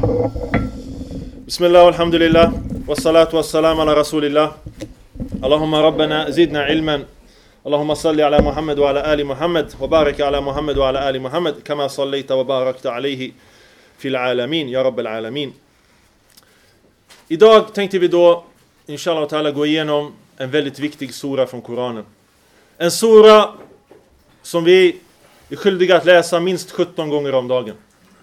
بسم الله والحمد لله والصلاة والسلام على رسول الله اللهم ربنا زدنا علما اللهم صل على محمد وعلى آل محمد وبارك على محمد وعلى آل محمد كما صليت وباركت عليه في العالمين يا رب العالمين. Idag tänkte vi då inshallah ta'ala gå igenom en väldigt viktig sura från Koranen. En sura som vi är skyldiga att läsa minst 17 gånger om dagen.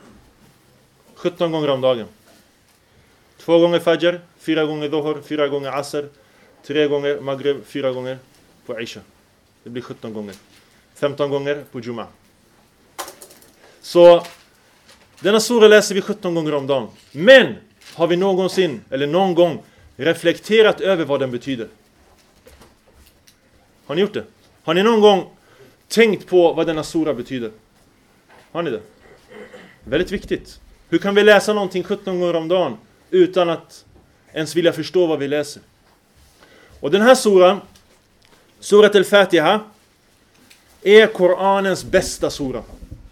17 gånger om dagen. 2 gånger Fajr, 4 gånger Dhuhr, 4 gånger Asr, 3 gånger Maghrib, 4 gånger på Isha. Det blir 17 gånger. 15 gånger på Juma. Så denna sura läser vi 17 gånger om dagen. Men har vi någonsin eller någon gång reflekterat över vad den betyder? Har ni gjort det? Har ni någon gång tänkt på vad denna sura betyder? Har ni det? Väldigt viktigt. Hur kan vi läsa någonting 17 gånger om dagen utan att ens vilja förstå vad vi läser? Och den här suran, Surat al-Fatiha, är Koranens bästa sura.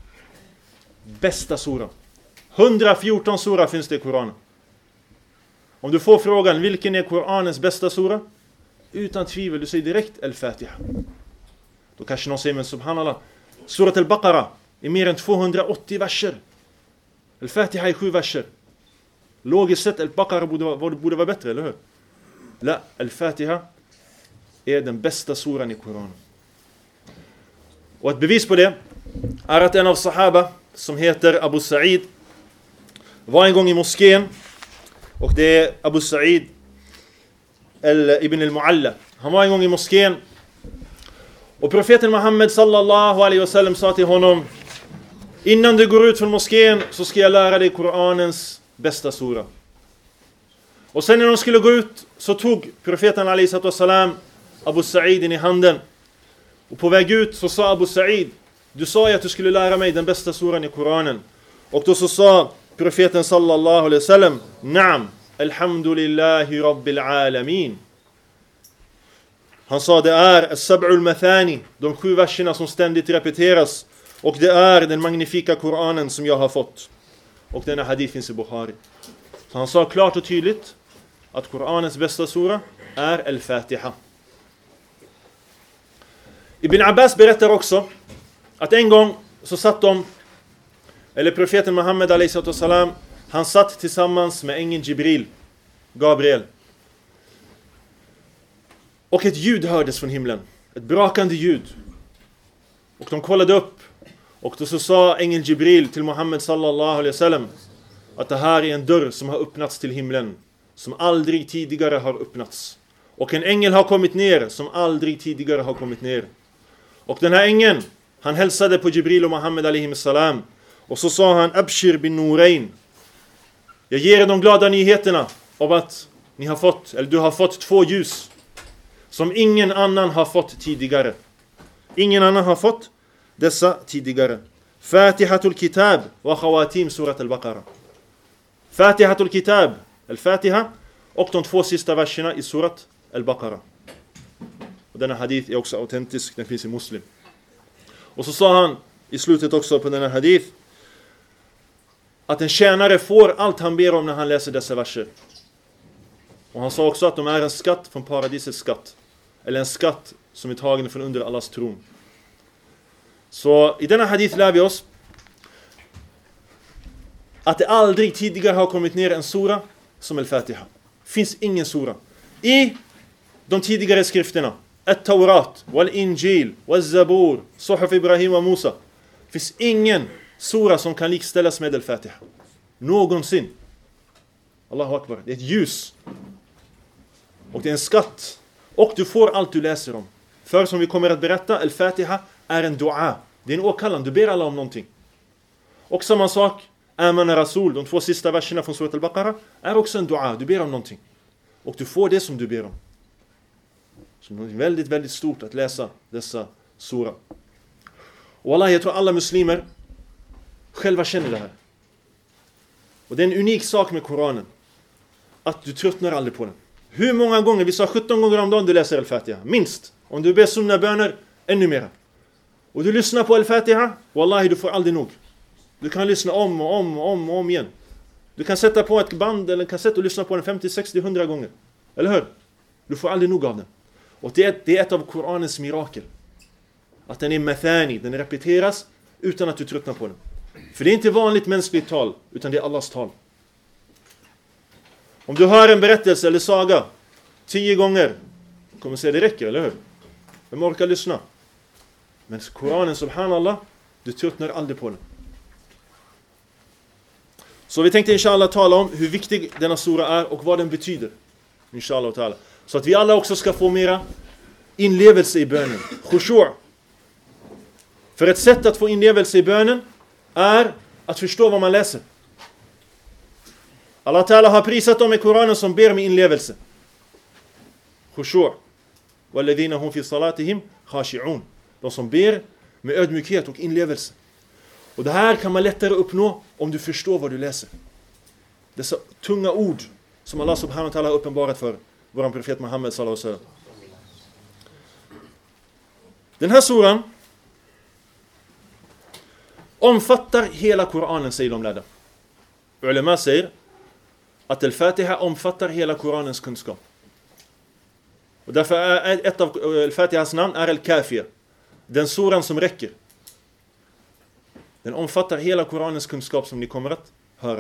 Bästa sura. 114 sura finns det i Koranen. Om du får frågan, vilken är Koranens bästa sura? Utan tvivel, du säger direkt al-Fatiha. Då kanske någon säger, men subhanallah, Surat al-Baqarah är mer än 280 verser. Al-Fatiha är 7 verser. Logiskt sett, al-Baqarah borde vara bättre, eller hur? La, al-Fatiha är den bästa suran i Koranen. Och ett bevis på det är att en av sahaba som heter Abu Sa'id var en gång i moskén. Och det är Abu Sa'id ibn al-Mu'alla. Han var en gång i moskén. Och profeten Muhammed sallallahu alaihi wasallam sa till honom: innan du går ut från moskén så ska jag lära dig Koranens bästa sura. Och sen när de skulle gå ut så tog profeten alaihi wasallam Abu Sa'id i handen. Och på väg ut så sa Abu Sa'id: du sa ju att du skulle lära mig den bästa suran i Koranen. Och då så sa profeten sallallahu alaihi wasallam: Naam, alhamdulillahi rabbil alamin. Han sa, det är as-sab'ul mathani, de 7 verserna som ständigt repeteras. Och det är den magnifika Koranen som jag har fått. Och denna hadith finns i Bukhari. Så han sa klart och tydligt att Koranens bästa sura är al-Fatiha. Ibn Abbas berättar också att en gång så satt profeten Muhammed a.s. han satt tillsammans med ängeln Jibril, Gabriel. Och ett ljud hördes från himlen, ett brakande ljud. Och de kollade upp, och då så sa ängeln Jibril till Muhammed sallallahu alaihi wasallam att det här är en dörr som har öppnats till himlen, som aldrig tidigare har öppnats. Och en ängel har kommit ner som aldrig tidigare har kommit ner. Och den här ängeln, han hälsade på Jibril och Muhammed alaihi salam. Och så sa han: Abshir bin Nurayn. Jag ger er de glada nyheterna om att du har fått 2 ljus som ingen annan har fått tidigare. Ingen annan har fått dessa tidigare. Fatihatul kitab wa khawatim surat al-Baqarah. Fatihatul kitab, al-Fatiha, och de 2 sista verserna i surat al-Baqarah. Och denna hadith är också autentisk, den finns i Muslim. Och så sa han i slutet också på denna hadith att en tjänare får allt han ber om när han läser dessa verser. Och han sa också att de är en skatt från paradisets skatt. Eller en skatt som är tagen från under Allahs tron. Så i denna hadith lär vi oss att det aldrig tidigare har kommit ner en sura som al-Fatiha. Finns ingen sura. I de tidigare skrifterna, At-Taurat, Wal-Injil, Wal-Zabur, Suhuf Ibrahim och Musa, finns ingen sura som kan likställas med al-Fatiha. Någonsin. Allahu Akbar. Det är ett ljus. Och det är en skatt. Och du får allt du läser om. För som vi kommer att berätta, al-Fatiha är en dua. Det är en åkallan. Du ber alla om någonting. Och samma sak, Amana Rasul, de 2 sista verserna från Surat al-Baqarah, är också en dua. Du ber om någonting. Och du får det som du ber om. Så det är väldigt, väldigt stort att läsa dessa sura. Och Allah, jag tror alla muslimer själva känner det här. Och det är en unik sak med Koranen. Att du tröttnar aldrig på den. Hur många gånger, vi sa 17 gånger om dagen du läser al-Fatiha. Minst. Om du ber sunna böner, ännu mer. Och du lyssnar på al-Fatiha, wallahi du får aldrig nog. Du kan lyssna om och om igen. Du kan sätta på ett band eller en kassett och lyssna på den 50, 60, 100 gånger. Eller hur? Du får aldrig nog av den. Och det är ett av Koranens mirakel. Att den är mathani, den repeteras utan att du tröttnar på den. För det är inte vanligt mänskligt tal, utan det är Allahs tal. Om du hör en berättelse eller saga 10 gånger, kommer säga det räcker, eller hur? Vem orkar lyssna? Men Koranen, subhanallah, du tröttnar aldrig på den. Så vi tänkte inshallah tala om hur viktig denna sura är och vad den betyder. Inshallah ta'ala. Så att vi alla också ska få mera inlevelse i bönen. Khushu'. För ett sätt att få inlevelse i bönen är att förstå vad man läser. Allah ta'ala har prisat dem i Koranen som ber med inlevelse. Khushu'. Walladhina hum fi salatihim khashi'un. De som ber med ödmjukhet och inlevelse. Och det här kan man lättare uppnå om du förstår vad du läser. Dessa tunga ord som Allah subhanahu wa ta'ala har uppenbarat för vår profet Muhammed sallallahu alaihi wasallam. Den här suran omfattar hela Koranen, säger de lärda. Ulema säger att Al-Fatiha omfattar hela Koranens kunskap. Och därför är ett av Al-Fatihas namn är Al-Kafir. Den suran som räcker. Den omfattar hela Koranens kunskap som ni kommer att höra.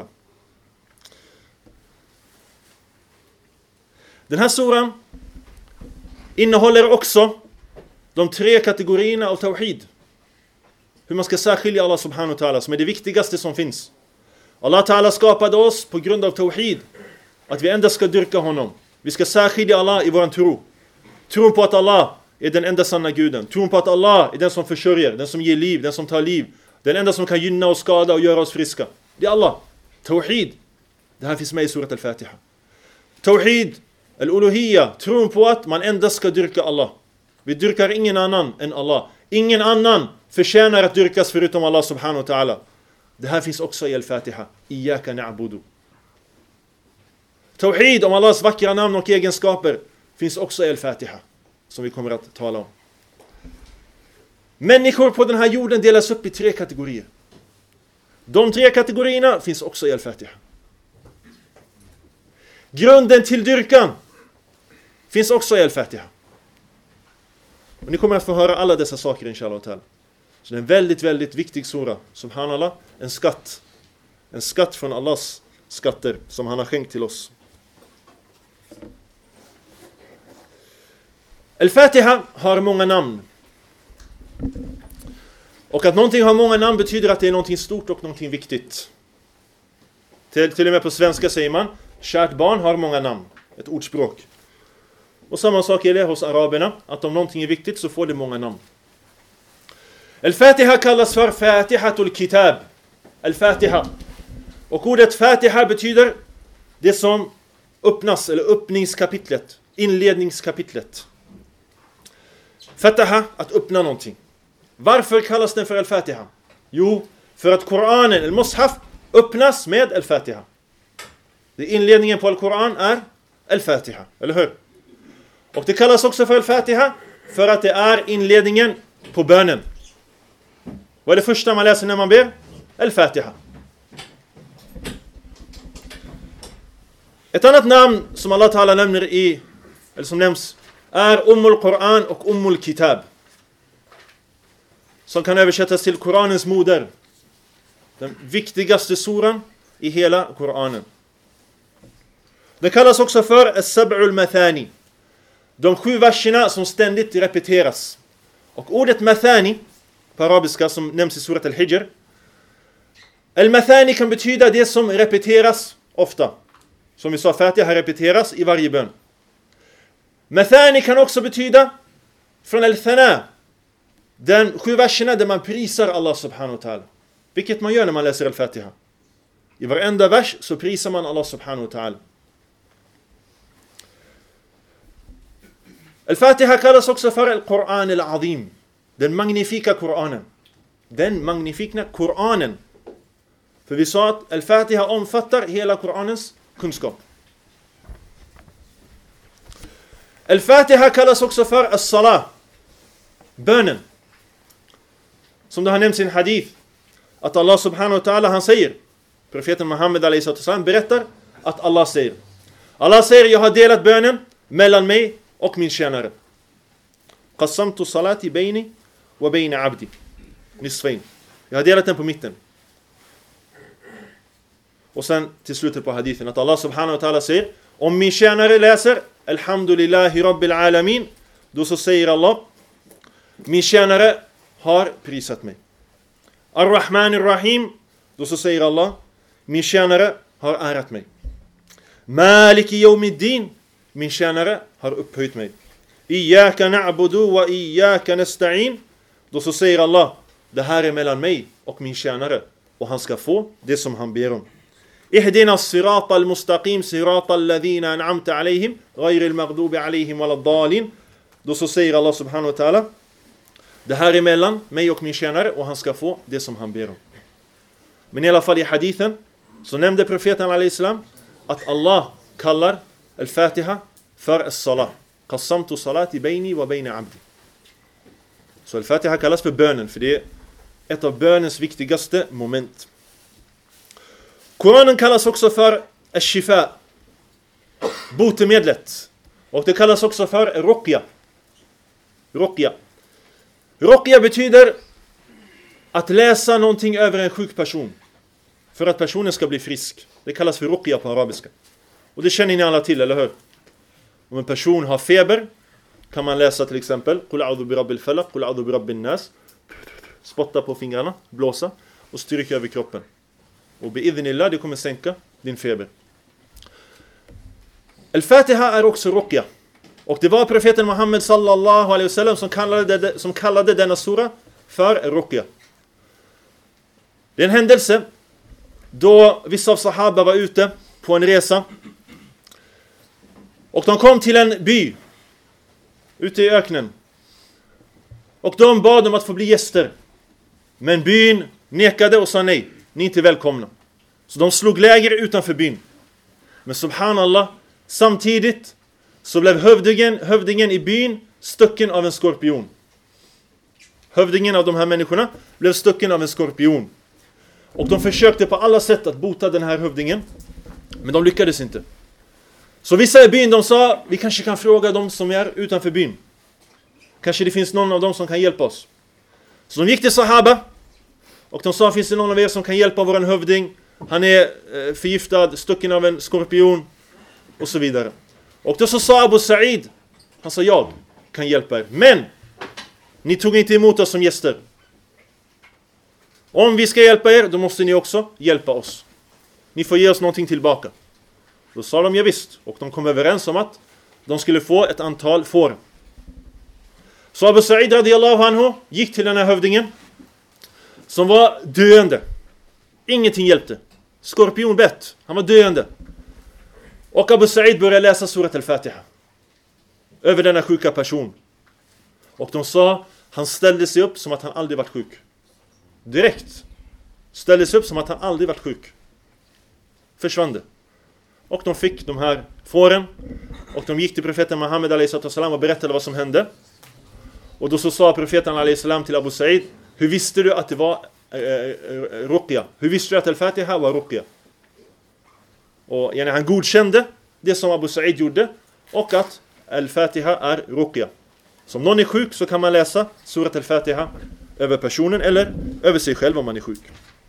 Den här suran innehåller också de 3 kategorierna av tawhid. Hur man ska särskilja Allah subhanahu wa ta'ala, som är det viktigaste som finns. Allah ta'ala skapade oss på grund av tawhid. Att vi endast ska dyrka honom. Vi ska särskilja Allah i våran tro. Tron på att Allah är den enda sanna guden. Tron på att Allah är den som försörjer, den som ger liv, den som tar liv. Den enda som kan gynna och skada och göra oss friska. Det är Allah. Tawhid. Det här finns med i surat Al-Fatiha. Tawhid, al-uluhiyya, tron på att man endast ska dyrka Allah. Vi dyrkar ingen annan än Allah. Ingen annan förtjänar att dyrkas förutom Allah subhanahu wa ta'ala. Det här finns också i Al-Fatiha. Iyaka na'budu. Tawhid om Allahs vackra namn och egenskaper finns också i Al-Fatiha, som vi kommer att tala om. Människor på den här jorden delas upp i 3 kategorier. De 3 kategorierna finns också i Al-Fatiha. Grunden till dyrkan finns också i Al-Fatiha. Och ni kommer att få höra alla dessa saker inshallah ta'ala. Så det är en väldigt, väldigt viktig sura. Subhanallah, en skatt. En skatt från Allahs skatter som han har skänkt till oss. Al-Fatiha har många namn. Och att någonting har många namn betyder att det är någonting stort och någonting viktigt. Till och med på svenska säger man kärt barn har många namn. Ett ordspråk. Och samma sak är det hos araberna. Att om någonting är viktigt så får det många namn. Al-Fatiha kallas för Fatihatul Kitab. Al-Fatiha. Och ordet Fatiha betyder det som öppnas, eller öppningskapitlet. Inledningskapitlet. Fataha, att öppna någonting. Varför kallas den för Al-Fatiha? Jo, för att Koranen, Al-Mushaf, öppnas med Al-Fatiha. Inledningen på Al-Koran är Al-Fatiha, eller hur? Och det kallas också för Al-Fatiha för att det är inledningen på bönen. Vad är det första man läser när man ber? Al-Fatiha. Ett annat namn som Allah Ta'ala nämner eller som nämns är Quran och Kitab. Som kan översättas till Koranens moder. Den viktigaste suran i hela Koranen. Det kallas också för As-Sab'ul Mathani. De 7 verserna som ständigt repeteras. Och ordet Mathani på arabiska som nämns i surat Al-Hijr. Al-Mathani kan betyda det som repeteras ofta. Som vi sa, Fatiha repeteras i varje bön. Mathani kan också betyda från Al-Thana. Den 7 verserna där man prisar Allah subhanahu wa ta'ala. Vilket man gör när man läser Al-Fatiha. I varenda vers så prisar man Allah subhanahu wa ta'ala. Al-Fatiha kallas också för Al-Quran al-Azim. Den magnifika Koranen. Den magnifika Koranen. För vi sa att Al-Fatiha omfattar hela Koranens kunskap. Al-Fatiha kallas också för As-Salah. Bönen. Som det har nämnts i en hadith. Att Allah subhanahu wa ta'ala han säger. profeten Muhammed a.s. berättar att Allah säger. Allah säger, jag har delat bönen mellan mig och min tjänare. Qassamtu salati bayni wa bayna abdi. Nisfain. Jag har delat den på mitten. Och sen till slutet på hadithen att Allah subhanahu wa ta'ala säger, om min tjänare läser Alhamdulillahi rabbil alamin, då så säger Allah, min tjänare har prisat mig. Ar-Rahman ar-Rahim, då så säger Allah, min tjänare har ärat mig. Maliki yawmiddin, min tjänare har upphöjt mig. Iyyaka na'budu wa iyyaka nasta'in, då så säger Allah, det här är mellan mig och min tjänare, och han ska få det som han ber om. Ihdina as-sirata al-mustaqim, sirata alladhina an'amta alayhim, ghayri al-maghdubi alayhim waladdallin, då så säger Allah subhanahu wa ta'ala, det här är mellan mig och min tjänare, och han ska få det som han ber om. Men i alla fall i hadithen så nämnde profeten alayhi att Allah kallar al-Fatiha för as-salah. Qassamtu salati bayni wa bayna abdi. Så al-Fatiha kallas för bönen, för det är ett av bönens viktigaste moment. Koranen kallas också för al-shifa, botemedlet. Och det kallas också för ruqya. Ruqya betyder att läsa någonting över en sjuk person för att personen ska bli frisk. Det kallas för ruqya på arabiska. Och det känner ni alla till, eller hur? Om en person har feber kan man läsa till exempel Qul a'udhu bi rabbil falaq, Qul a'udhu bi rabbin nas, spotta på fingrarna, blåsa och stryka över kroppen. Och bi'idhnillah, det kommer sänka din feber. Al-Fatiha är också ruqya. Och det var profeten Muhammed sallallahu alaihi wasallam som kallade denna sura för ruqya. Det är en händelse då vissa av sahaba var ute på en resa. Och de kom till en by ute i öknen. Och de bad om att få bli gäster. Men byn nekade och sa nej. Ni är inte välkomna. Så de slog läger utanför byn. Men subhanallah, samtidigt så blev hövdingen i byn stucken av en skorpion. Hövdingen av de här människorna blev stucken av en skorpion. Och de försökte på alla sätt att bota den här hövdingen. Men de lyckades inte. Så vissa i byn, de sa, vi kanske kan fråga dem som är utanför byn. Kanske det finns någon av dem som kan hjälpa oss. Så de gick till sahaba. Och de sa, finns det någon av er som kan hjälpa våran hövding? Han är förgiftad, stucken av en skorpion. Och så vidare. Och då så sa Abu Sa'id, han sa, jag kan hjälpa er. Men, ni tog inte emot oss som gäster. Om vi ska hjälpa er, då måste ni också hjälpa oss. Ni får ge oss någonting tillbaka. Då sa de, ja visst. Och de kom överens om att de skulle få ett antal får. Så Abu Sa'id radiyallahu anhu gick till den här hövdingen som var döende. Ingenting hjälpte. Skorpionbett. Han var döende. Och Abu Sa'id började läsa surat al-Fatiha över denna sjuka person. Och de sa, han ställde sig upp som att han aldrig varit sjuk. Direkt. Ställde sig upp som att han aldrig varit sjuk. Försvann det. Och de fick de här fåren. Och de gick till profeten Muhammed a.s. och berättade vad som hände. Och då så sa profeten a.s. till Abu Sa'id, hur visste du att det var ruqya? Hur visste du att al-Fatiha var ruqya? Och han godkände det som Abu Sa'id gjorde. Och att al-Fatiha är ruqya. Så om någon är sjuk så kan man läsa surat al-Fatiha över personen eller över sig själv om man är sjuk.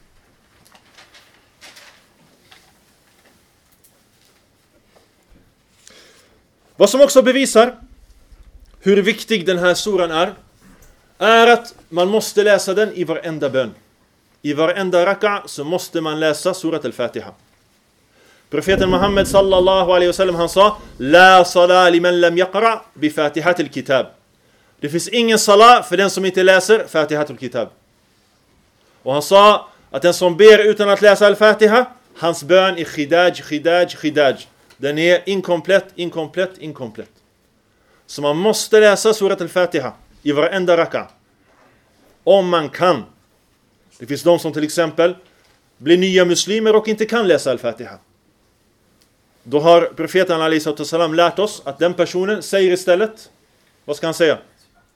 Vad som också bevisar hur viktig den här suran är att man måste läsa den i varenda bön. I varenda raka så måste man läsa surat al-Fatiha. Profeten Muhammed sallallahu alaihi wasallam, han sa, la salah liman lam yaqra bi fatihat al-kitab. Det finns ingen salah för den som inte läser Fatihat al-Kitab. Och han sa att den som ber utan att läsa al-Fatiha, hans bön är khidaj. Den är inkomplett. Så man måste läsa surat al-Fatiha i varenda raka. Om man kan. Det finns de som till exempel blir nya muslimer och inte kan läsa al-Fatiha. Då har profeten a.s. lärt oss att den personen säger istället, vad ska han säga?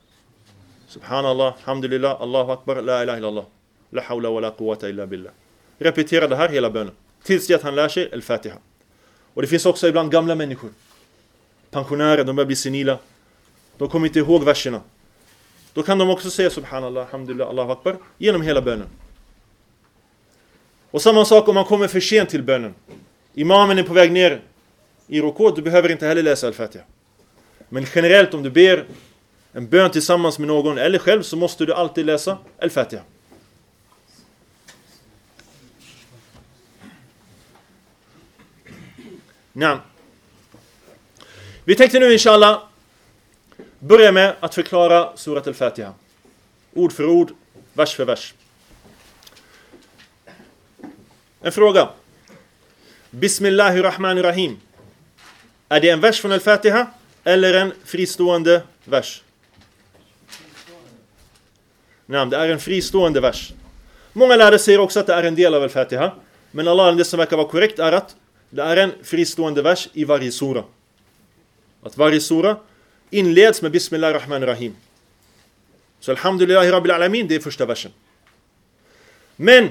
Subhanallah, alhamdulillah, Allahu akbar, la ilaha illallah, la hawla wa la quwwata illa billah. repetera det här hela bönen. Tills det att han lär sig Al-Fatiha. Och det finns också ibland gamla människor. Pensionärer, de börjar bli senila. De kommer inte ihåg verserna. Då kan de också säga Subhanallah, Alhamdulillah, Allahu Akbar genom hela bönen. Och samma sak om man kommer för sent till bönen. Imamen är på väg ner i rukod, du behöver inte heller läsa Al-Fatiha. Men generellt om du ber en bön tillsammans med någon eller själv så måste du alltid läsa Al-Fatiha. Nej. Vi tänkte nu inshallah börja med att förklara surat Al-Fatiha. Ord för ord, vers för vers. En fråga. Bismillahirrahmanirrahim. Är det en vers från Al-Fatiha eller en fristående vers? Nej, det är en fristående vers. Många lärare säger också att det är en del av Al-Fatiha. Men Allah, det som verkar vara korrekt är att det är en fristående vers i varje sura. Att varje sura inleds med Bismillahirrahmanirrahim. Så Alhamdulillahi Rabbil Alamin, det är första versen. Men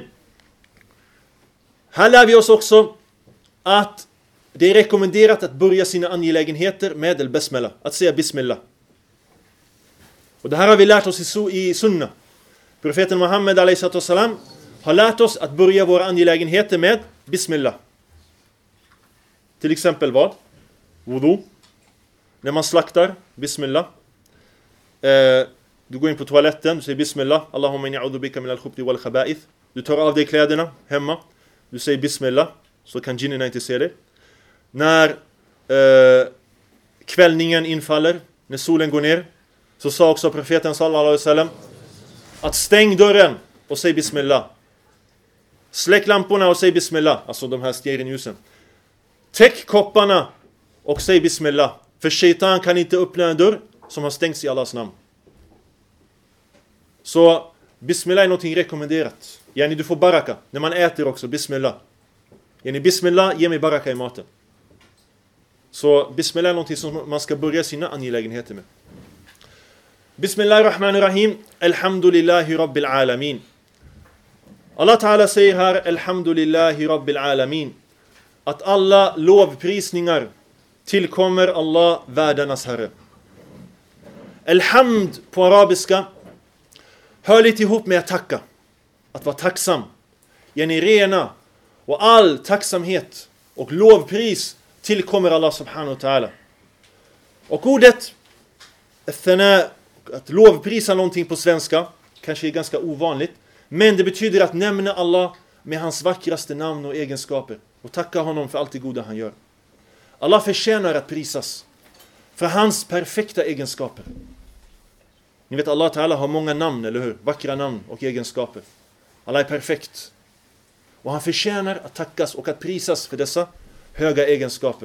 här lär vi oss också att det är rekommenderat att börja sina angelägenheter med al-Basmala, att säga Bismillah. Och det här har vi lärt oss i Sunna. Profeten Muhammed a.s. har lärt oss att börja våra angelägenheter med Bismillah. Till exempel vad? Wudu. När man slaktar, Bismillah. Du går in på toaletten, du säger Bismillah. Allahumma inni a'udhu bika min al-khubthi wal khaba'ith. Du tar av dig kläderna hemma. Du säger Bismillah. Så kan jinnina inte se dig. När kvällningen infaller, när solen går ner, så sa också profeten sallallahu alaihi wasallam att stäng dörren och säg Bismillah. Släck lamporna och säg Bismillah. Alltså de här stearinljusen. Täck kopparna och säg Bismillah. För shaitan kan inte öppna en dörr som har stängts i Allahs namn. Så Bismillah är någonting rekommenderat. Yani du får baraka. När man äter också, Bismillah. Yani Bismillah, ge mig baraka i maten. Så Bismillah är någonting som man ska börja sina angelägenheter med. Bismillahirrahmanirrahim. Alhamdulillahi Rabbil Alamin. Allah Ta'ala säger här Alhamdulillahi Rabbil Alamin. Att alla lovprisningar tillkommer Allah, världarnas Herre. Alhamd på arabiska hör lite ihop med att tacka. Att vara tacksam. Yani rena. Och all tacksamhet och lovpris tillkommer Allah subhanahu wa ta'ala. Och ordet att lovprisa någonting på svenska kanske är ganska ovanligt. Men det betyder att nämna Allah med hans vackraste namn och egenskaper. Och tacka honom för allt det goda han gör. Allah förtjänar att prisas för hans perfekta egenskaper. Ni vet Allah Ta'ala har många namn, eller hur? Vackra namn och egenskaper. Allah är perfekt. Och han förtjänar att tackas och att prisas för dessa höga egenskaper.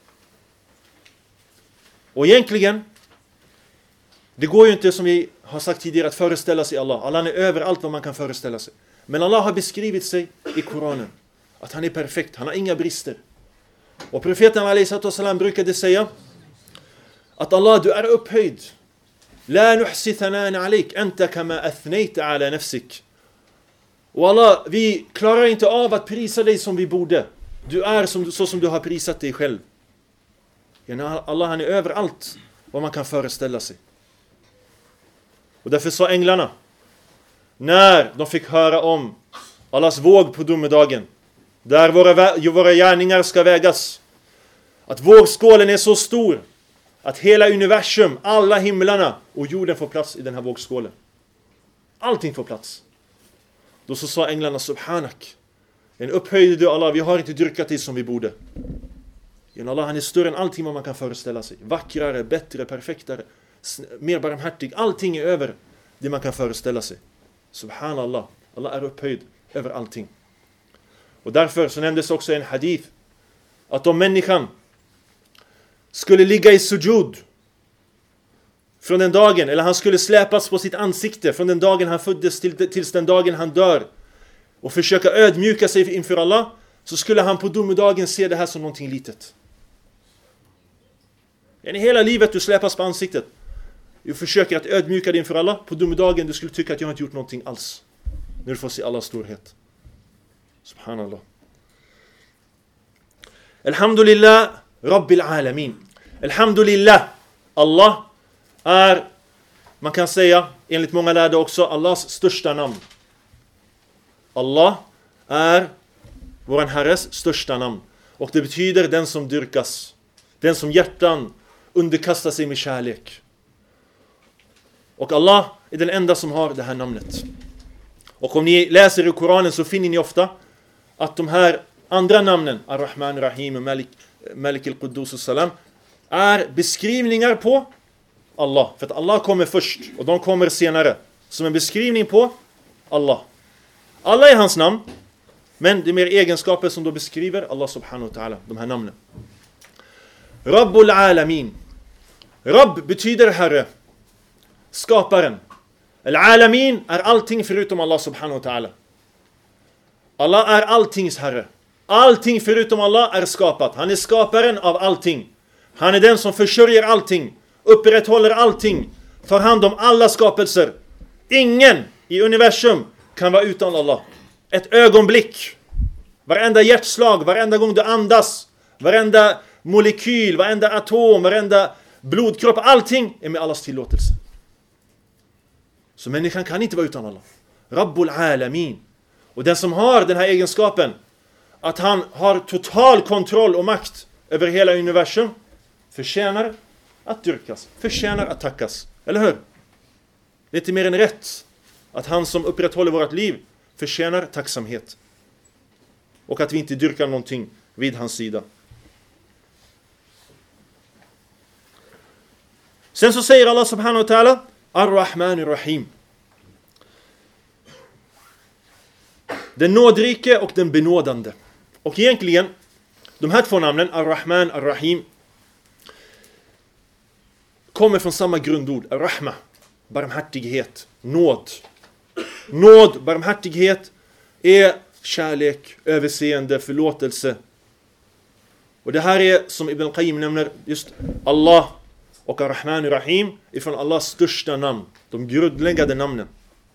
Och egentligen, det går ju inte som vi har sagt tidigare att föreställa sig Allah. Allah är över allt vad man kan föreställa sig. Men Allah har beskrivit sig i Koranen. Att han är perfekt, han har inga brister. Och profeten a.s. brukade säga att Allah, du är upphöjd. La nuhsi thanan alik, anta kama athnayta ala nafsik. Och Allah, vi klarar inte av att prisa dig som vi borde. Du är så som du har prisat dig själv. Allah, han är över allt vad man kan föreställa sig. Och därför sa änglarna, när de fick höra om Allahs våg på domedagen, där våra gärningar ska vägas, att vågskålen är så stor att hela universum, alla himlarna och jorden får plats i den här vågskålen. Allting får plats. Då så sa änglarna, subhanak, en upphöjde du Allah, vi har inte dyrkat dig som vi borde. Allah, han är större än allting vad man kan föreställa sig. Vackrare, bättre, perfektare, mer barmhärtig. Allting är över det man kan föreställa sig. Subhanallah, Allah är upphöjd över allting. Och därför så nämndes också en hadith att om människan skulle ligga i sujud från den dagen, eller han skulle släpas på sitt ansikte från den dagen han föddes tills den dagen han dör och försöka ödmjuka sig inför Allah, så skulle han på domedagen se det här som någonting litet. I hela livet du släpas på ansiktet, du försöker att ödmjuka dig inför Allah, på domedagen du skulle tycka att jag inte gjort någonting alls när du får se Allahs storhet. Subhanallah. Alhamdulillah Rabbil Alamin. Alhamdulillah. Allah är, man kan säga, enligt många lärde också, Allahs största namn. Allah är våran Herres största namn. Och det betyder den som dyrkas. Den som hjärtan underkastar sig med kärlek. Och Allah är den enda som har det här namnet. Och om ni läser i Koranen så finner ni ofta att de här andra namnen, Ar-Rahman, Rahim och Malik al-Quddus och Salam, är beskrivningar på Allah. För att Allah kommer först och de kommer senare. Som en beskrivning på Allah. Allah är hans namn. Men det är mer egenskaper som då beskriver Allah subhanahu wa ta'ala. De här namnen. Rabbul Alamin. Rabb betyder herre. Skaparen. Al-Alamin är allting förutom Allah subhanahu wa ta'ala. Allah är alltings herre. Allting förutom Allah är skapat. Han är skaparen av allting. Han är den som försörjer allting. Upprätthåller allting. Tar hand om alla skapelser. Ingen i universum kan vara utan Allah. Ett ögonblick. Varenda hjärtslag. Varenda gång du andas. Varenda molekyl. Varenda atom. Varenda blodkropp. Allting är med Allahs tillåtelse. Så människan kan inte vara utan Allah. Rabbul Alamin. Och den som har den här egenskapen, att han har total kontroll och makt över hela universum, förtjänar att dyrkas, förtjänar att tackas. Eller hur? Det är inte mer än rätt att han som upprätthåller vårt liv förtjänar tacksamhet. Och att vi inte dyrkar någonting vid hans sida. Sen så säger Allah subhanahu wa ta'ala Ar-Rahman Ar-Rahim. Den nådrike och den benådande. Och egentligen, de här två namnen, Ar-Rahman, Ar-Rahim, kommer från samma grundord. Ar-Rahma, barmhärtighet, nåd. Nåd, barmhärtighet är kärlek, överseende, förlåtelse. Och det här är, som Ibn Qayyim nämner, just Allah och Ar-Rahman Ar-Rahim ifrån Allahs största namn. De grundläggande namnen.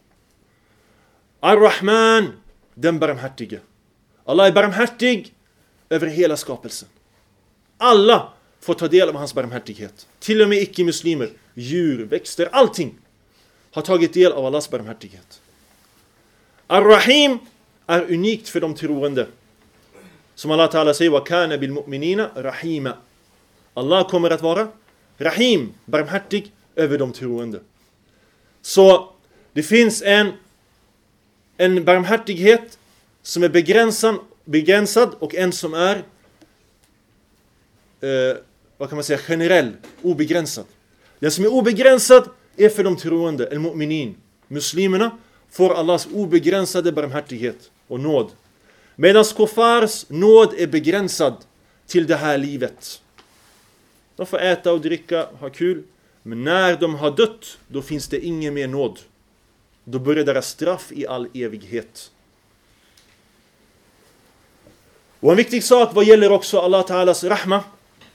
Ar-Rahman, den barmhärtige. Allah är barmhärtig över hela skapelsen. Alla får ta del av hans barmhärtighet. Till och med icke-muslimer, djur, växter, allting har tagit del av Allahs barmhärtighet. Ar-Rahim är unikt för de troende. Som Allah Ta'ala säger, wa kana bil mu'minina rahima. Allah kommer att vara Rahim, barmhärtig över de troende. Så det finns en barmhärtighet som är begränsad och en som är vad kan man säga, generell, obegränsad. Den som är obegränsad är för de troende, al-mu'minin. Muslimerna får Allahs obegränsade barmhärtighet och nåd. Medan kuffars nåd är begränsad till det här livet. De får äta och dricka, ha kul. Men när de har dött, då finns det ingen mer nåd. Då börjar deras straff i all evighet. Och en viktig sak vad gäller också Allah Ta'alas rahma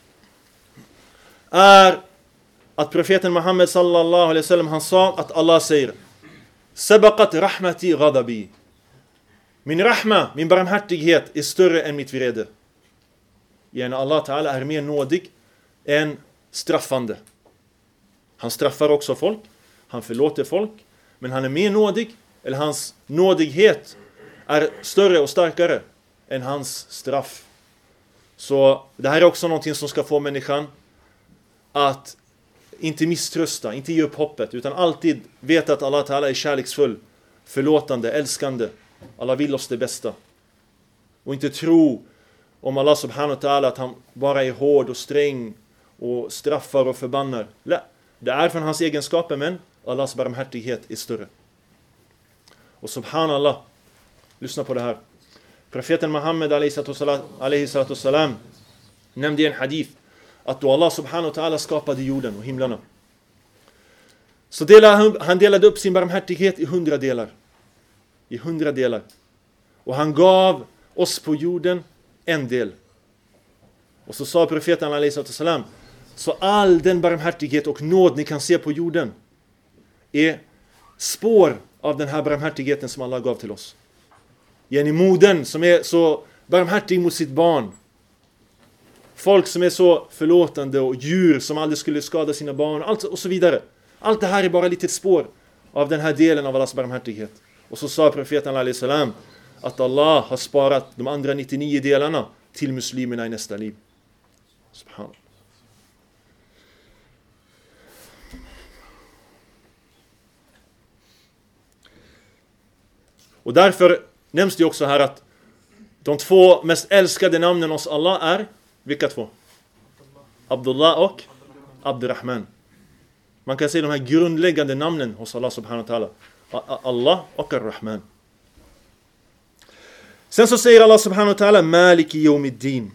är att profeten Muhammed sallallahu alaihi wasallam, han sa att Allah säger Sabaqat rahmati ghadabi. Min rahma, min barmhärtighet är större än mitt vrede. Igen, Allah Ta'ala är mer nådig än straffande. Han straffar också folk. Han förlåter folk. Men han är mer nådig. Eller hans nådighet är större och starkare än hans straff. Så det här är också någonting som ska få människan att inte misströsta, inte ge upp hoppet, utan alltid veta att Allah Ta'ala är kärleksfull, förlåtande, älskande. Allah vill oss det bästa. Och inte tro om Allah subhanahu wa ta'ala att han bara är hård och sträng och straffar och förbannar. Nej, det är från hans egenskaper, men Allahs barmhärtighet är större. Och subhanallah, lyssna på det här. Profeten Muhammed alaihi salatu salam nämnde i en hadith att då Allah subhanahu wa ta'ala skapade jorden och himlarna, så han delade upp sin barmhärtighet i 100 delar. I 100 delar. Och han gav oss på jorden en del. Och så sa profeten alaihi salatu salam, så all den barmhärtighet och nåd ni kan se på jorden är spår av den här barmhärtigheten som Allah gav till oss. Yani modern som är så barmhärtig mot sitt barn. Folk som är så förlåtande och djur som aldrig skulle skada sina barn och så vidare. Allt det här är bara lite spår av den här delen av Allahs barmhärtighet. Och så sa profeten alayhi salam att Allah har sparat de andra 99 delarna till muslimerna i nästa liv. Subhanallah. Och därför nämns det också här att de två mest älskade namnen hos Allah är vilka två? Abdullah och Abdurrahman. Man kan säga de här grundläggande namnen hos Allah subhanahu wa ta'ala. Allah och Ar-Rahman. Sen så säger Allah subhanahu wa ta'ala Maliki yawmiddin.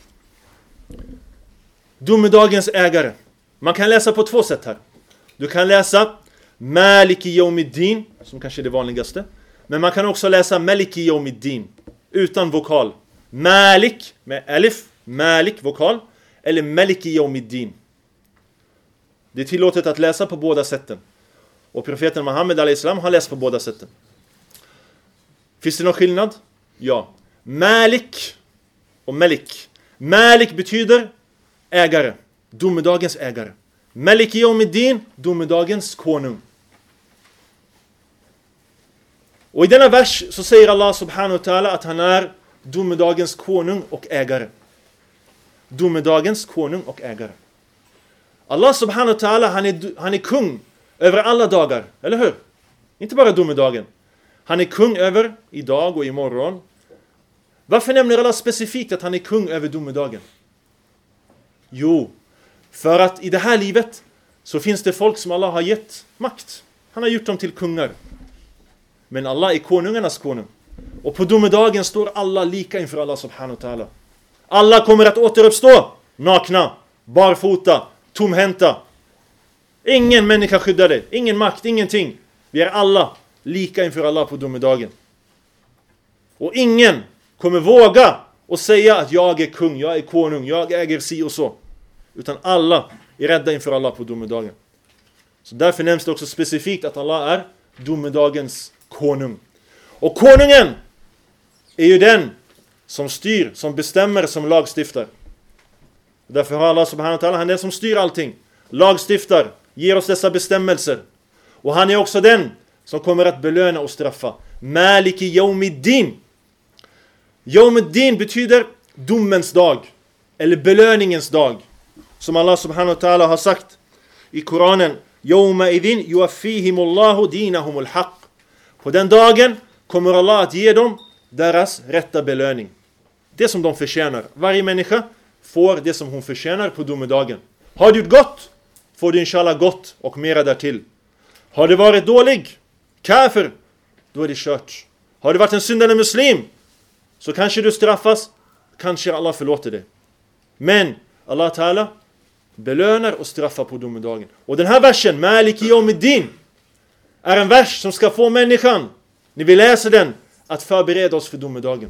Domedagens ägare. Man kan läsa på två sätt här. Du kan läsa Maliki yawmiddin, som kanske är det vanligaste. Men man kan också läsa Maliki yawmiddin utan vokal. Malik med alif, Malik vokal, eller Maliki yawmiddin. Det är tillåtet att läsa på båda sätten. Och profeten Muhammed a.s. har läst på båda sätten. Finns det någon skillnad? Ja. Malik och Malik. Malik betyder ägare. Domedagens ägare. Maliki yawmiddin, domedagens konung. Och i denna vers så säger Allah subhanahu wa ta'ala att han är domedagens konung och ägare. Domedagens konung och ägare. Allah subhanahu wa ta'ala han är kung över alla dagar, eller hur? Inte bara domedagen. Han är kung över idag och imorgon. Varför nämner Allah specifikt att han är kung över domedagen? Jo, för att i det här livet så finns det folk som Allah har gett makt. Han har gjort dem till kungar. Men Allah är konungarnas konung. Och på domedagen står alla lika inför Allah subhanahu wa ta'ala. Alla kommer att återuppstå nakna, barfota, tomhänta. Ingen människa skyddar dig. Ingen makt, ingenting. Vi är alla lika inför Allah på domedagen. Och ingen kommer våga och säga att jag är kung, jag är konung, jag äger si och så. Utan alla är rädda inför Allah på domedagen. Så därför nämns det också specifikt att Allah är domedagens konung. Och konungen är ju den som styr, som bestämmer, som lagstiftar. Därför har Allah subhanahu wa ta'ala, han är den som styr allting. Lagstiftar, ger oss dessa bestämmelser. Och han är också den som kommer att belöna och straffa. Maliki yawmiddin. Yawmiddin betyder domens dag. Eller belöningens dag. Som Allah subhanahu wa ta'ala har sagt i Koranen. Yawma idhin yuaffihimullahu dinahumul haqq. På den dagen kommer Allah att ge dem deras rätta belöning. Det som de förtjänar. Varje människa får det som hon förtjänar på domedagen. Har du gjort gott, får du inshallah gott och mera därtill. Har du varit dålig, kafir, då är det kört. Har du varit en syndande muslim, så kanske du straffas, kanske Allah förlåter dig. Men Allah Ta'ala belönar och straffar på domedagen. Och den här versen, Maliki yawmiddin, är en vers som ska få människan, när vi läser den, att förbereda oss för domedagen.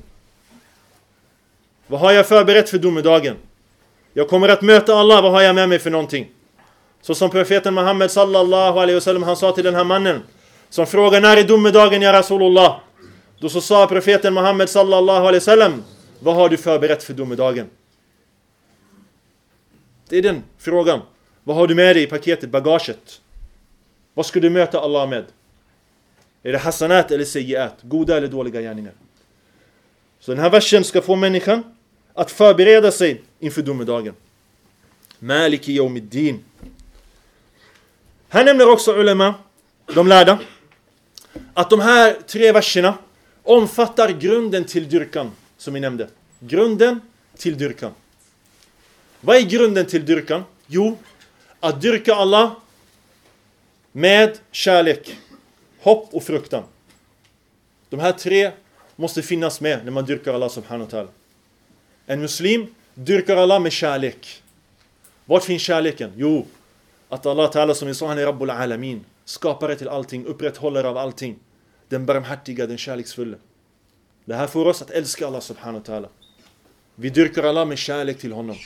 Vad har jag förberett för domedagen? Jag kommer att möta Allah, vad har jag med mig för någonting? Så som profeten Muhammed sallallahu alaihi wasallam, han sa till den här mannen som frågar när är domedagen, ya Rasulullah? Då så sa profeten Muhammed sallallahu alaihi wasallam, vad har du förberett för domedagen? Det är den frågan. Vad har du med dig i paketet, bagaget? Vad ska du möta Allah med? Är det hasanat eller sayyiat? Goda eller dåliga gärningar? Så den här versen ska få människan att förbereda sig inför domedagen. Maliki yawmiddin. Här nämner också ulema, de lärda, att de här 3 verserna omfattar grunden till dyrkan, som vi nämnde. Grunden till dyrkan. Vad är grunden till dyrkan? Jo, att dyrka Allah med kärlek, hopp och fruktan. De här 3 måste finnas med när man dyrkar Allah subhanahu wa ta'ala. En muslim dyrkar Allah med kärlek. Vart finns kärleken? Jo, att Allah ta'ala, som vi sa, han är Rabbul Alamin. Skapare till allting, upprätthållare av allting. Den barmhärtiga, den kärleksfulla. Det här får oss att älska Allah subhanahu wa ta'ala. Vi dyrkar Allah med kärlek till honom.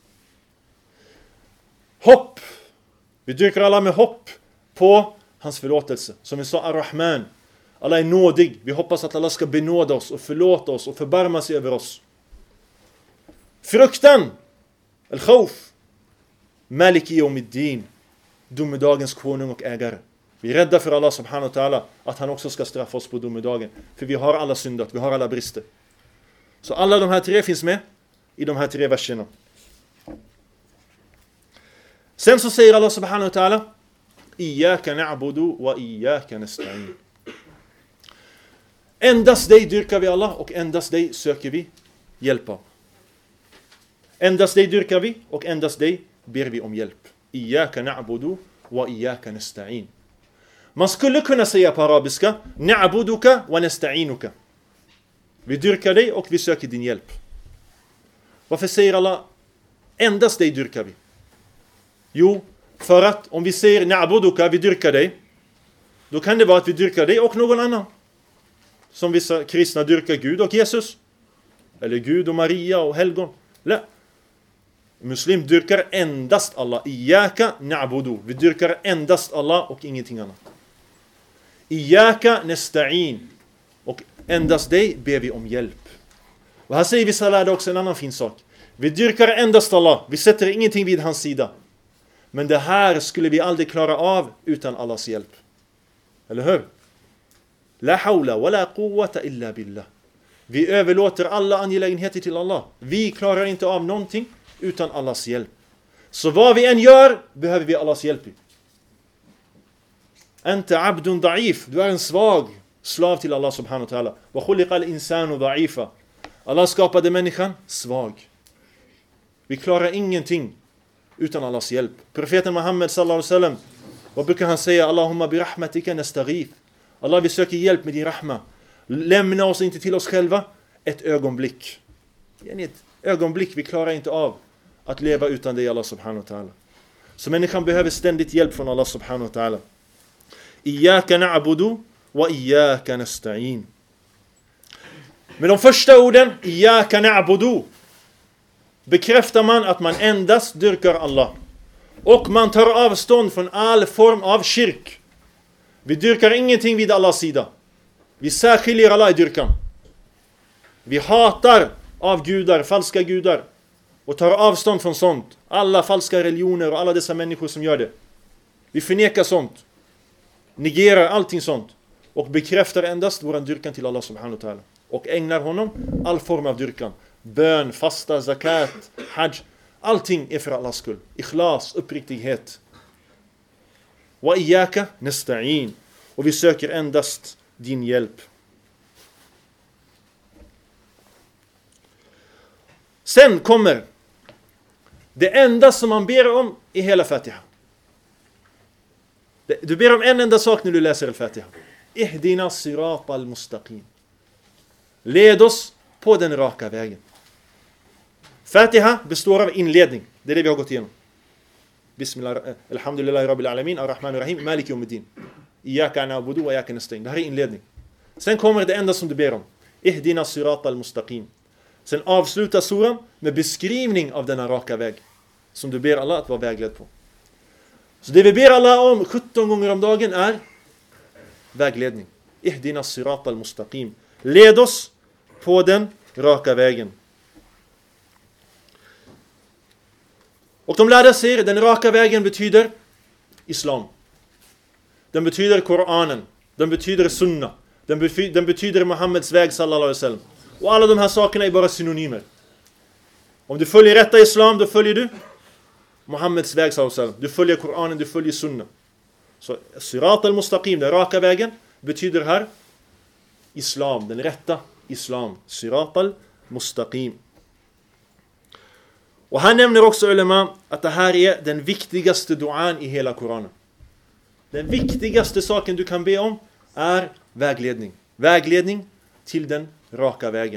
Hopp. Vi dyrkar Allah med hopp på hans förlåtelse. Som vi sa, Ar-Rahman. Allah är nådig. Vi hoppas att Allah ska benåda oss och förlåta oss och förbarma sig över oss. Fruktan. Al-khawf. Maliki yawmiddin. Domedagens konung och ägare. Vi är rädda för Allah subhanahu wa ta'ala att han också ska straffa oss på domedagen. För vi har alla syndat, vi har alla brister. Så alla de här tre finns med i de här tre verserna. Sen så säger Allah subhanahu wa ta'ala: Iyaka na'budu wa iyaka nasta'in. Endast dig dyrkar vi Allah och endast dig söker vi hjälp av. Endast dig dyrkar vi och endast dig ber vi om hjälp. Iyaka na'budu wa iyaka nasta'in. Man skulle kunna säga på arabiska: Na'buduka wa nasta'inuka. Vi dyrkar dig och vi söker din hjälp. Varför säger Allah endast dig dyrkar vi? Jo, för att om vi säger Na'buduka, vi dyrkar dig, då kan det vara att vi dyrkar dig och någon annan. Som vissa kristna dyrkar Gud och Jesus. Eller Gud och Maria och helgon. Nej. Muslim dyrkar endast Allah. Iyaka na'budu. Vi dyrkar endast Allah och ingenting annat. Iyaka nasta'in. Och endast dig ber vi om hjälp. Och här säger vissa lärde också en annan fin sak. Vi dyrkar endast Allah. Vi sätter ingenting vid hans sida. Men det här skulle vi aldrig klara av utan Allahs hjälp. Eller hur? La hawla wa la quwwata illa billah. Vi överlåter alla angelägenheter till Allah. Vi klarar inte av någonting utan Allahs hjälp. Så vad vi än gör behöver vi Allahs hjälp. Anta abdun da'if. Du är en svag slav till Allah subhanahu wa ta'ala. Wa khuliqa al-insanu da'ifa. Allah skapade människan svag. Vi klarar ingenting utan Allahs hjälp. Profeten Muhammed sallallahu alaihi wasallam, vad brukar han säga? Allahumma bi rahmatika nastaghith. Allah, vi söker hjälp med din rahma. Lämna oss inte till oss själva ett ögonblick. Ett ögonblick, vi klarar inte av att leva utan dig, Allah subhanahu wa ta'ala. Så människan behöver ständigt hjälp från Allah subhanahu wa ta'ala. Iyaka na'budu wa iyaka nasta'in. Med de första orden, Iyaka na'budu, bekräftar man att man endast dyrkar Allah. Och man tar avstånd från all form av kyrk. Vi dyrkar ingenting vid Allahs sida. Vi särskiljer Allah i dyrkan. Vi hatar avgudar, falska gudar. Och tar avstånd från sånt. Alla falska religioner och alla dessa människor som gör det. Vi förnekar sånt. Negerar allting sånt. Och bekräftar endast vår dyrkan till Allah subhanahu wa ta'ala. Och ägnar honom all form av dyrkan. Bön, fasta, zakat, hajj. Allting är för Allahs skull. Ikhlas, uppriktighet. Wa iyaka nasta'in. Och vi söker endast din hjälp. Sen kommer det enda som man ber om i hela Fatiha. Du ber om en enda sak när du läser al-Fatiha. Ihdina sirat al-mustaqim. Led oss på den raka vägen. Fatiha består av inledning. Det är det vi har gått igenom. Bismillah, alhamdulillahi rabbil alamin, ar-Rahman ar-Rahim, Maliki yawmiddin. Iyaka na'budu wa iyaka nasta'in. Det här är inledning. Sen kommer det enda som du ber om. Ihdina sirat al-mustaqim. Sen avslutar suran med beskrivning av denna raka väg som du ber Allah att vara vägledd på. Så det vi ber Allah om 17 gånger om dagen är vägledning. Ihdina sirat al-mustaqim. Led oss på den raka vägen. Och de lärde säger den raka vägen betyder islam. Den betyder Koranen. Den betyder sunna. Den betyder Muhammeds väg sallallahu alaihi wasallam. Och alla de här sakerna är bara synonymer. Om du följer rätta islam, då följer du Muhammeds väg sallallahu alaihi wasallam. Du följer Koranen, du följer sunna. Så sirat al-mustaqim, den raka vägen, betyder här islam, den rätta islam. Sirat al-mustaqim. Och han nämner också ulema att det här är den viktigaste duan i hela Koranen. Den viktigaste saken du kan be om är vägledning. Vägledning till den raka vägen.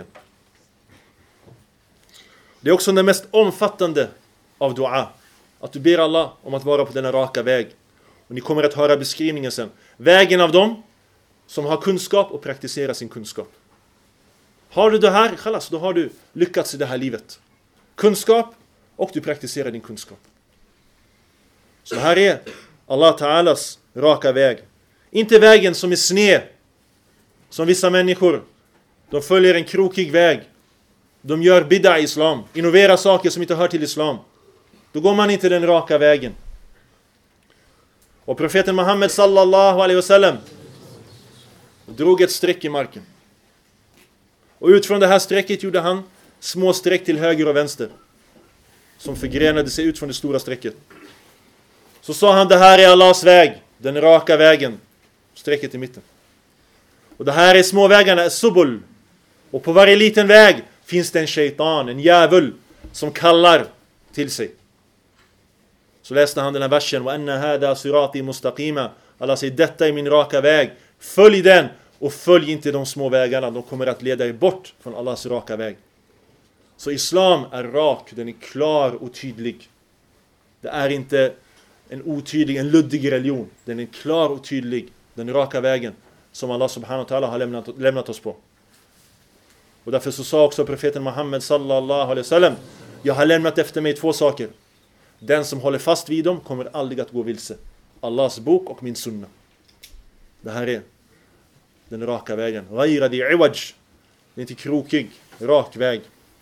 Det är också den mest omfattande av dua. Att du ber Allah om att vara på denna raka väg. Och ni kommer att höra beskrivningen sen. Vägen av dem som har kunskap och praktiserar sin kunskap. Har du det här, khalas, då har du lyckats i det här livet. Kunskap och du praktiserar din kunskap. Så här är Allah Ta'alas raka väg. Inte vägen som är sned. som vissa människor. De följer en krokig väg. De gör bid'a i islam. Innoverar saker som inte hör till islam. Då går man inte den raka vägen. Och profeten Muhammed sallallahu alaihi wasallam drog ett streck i marken. Och utifrån det här strecket gjorde han små streck till höger och vänster. Som förgrenade sig ut från det stora strecket. Så sa han, det här är Allahs väg. Den raka vägen. Strecket i mitten. Och det här är små vägarna, subul. Och på varje liten väg finns det en shaitan, en djävul, som kallar till sig. Så läste han den här versen. Wa anna hada sirati mustaqima. Allah säger, detta är min raka väg. Följ den och följ inte de små vägarna. De kommer att leda er bort från Allahs raka väg. Så islam är rak, den är klar och tydlig. Det är inte en otydlig, en luddig religion. Den är klar och tydlig, den raka vägen som Allah subhanahu wa ta'ala har lämnat oss på. Och därför så sa också profeten Muhammed sallallahu alaihi wasallam, jag har lämnat efter mig 2 saker. Den som håller fast vid dem kommer aldrig att gå vilse. Allahs bok och min sunna. Det här är den raka vägen. Ghayra di iwaj. Det är inte krokig, rak väg.